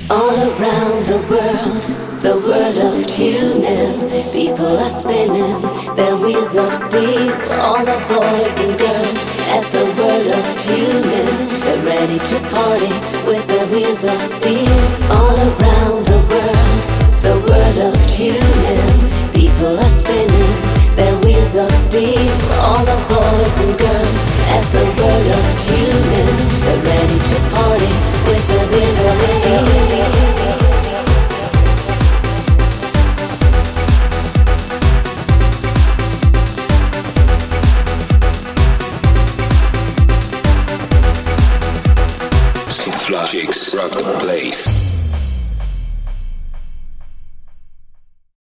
All around the world of tuning. People are spinning their wheels of steel. All the boys and girls at the world of tuning. They're ready to party with their wheels of steel. All around the world of tuning. People are spinning their wheels of steel. All the